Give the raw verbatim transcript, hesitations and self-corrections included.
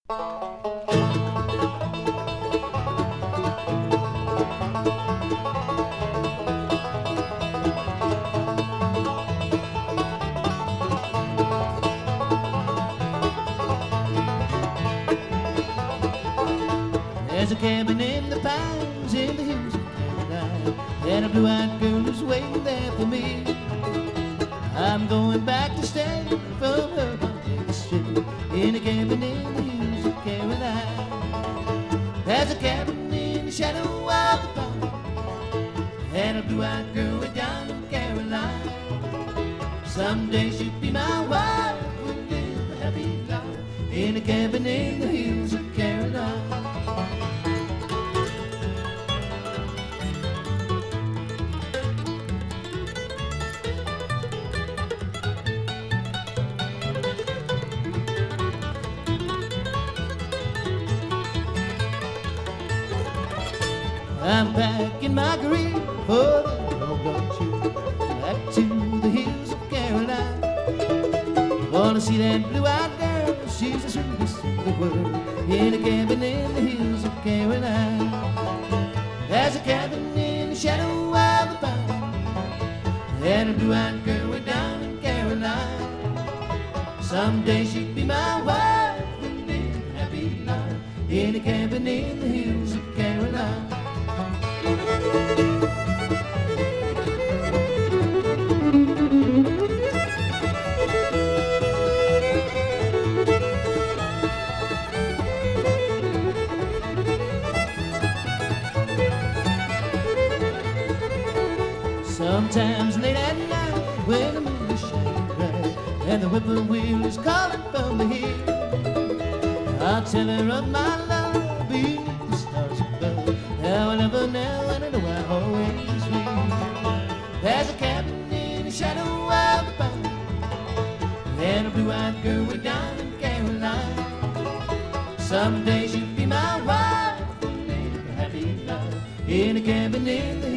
There's a cabin in the pines in the hills of Carolina, and a blue-eyed girl is waiting there for me. I'm going back to stay from her straight in a cabin in the hills of Carolina. There's a cabin in the shadow of the pine, and a blue-eyed girl way down in Carolina. Someday she'll be my wife, we'll live a happy life in a cabin in the hills of Carolina. I'm packing my grief for the long trip back to the hills of Carolina. Wanna see that blue-eyed girl, she's the sweetest in the world, in a cabin in the hills of Carolina. There's a cabin in the shadow of the pine, and a blue-eyed girl way down in Carolina. Someday she'll be my wife, we'll live a happy life in a cabin in the hills of Carolina. Sometimes late at night when the moon is shining bright and the whippoorwill is calling from the hill, I'll tell her of my love beneath the stars above. Now I never know, and I know I always will. There's a cabin in the shadow of the pine, and a blue-eyed girl way down in Carolina. Someday she'll be my wife, we'll live a happy life in a cabin in the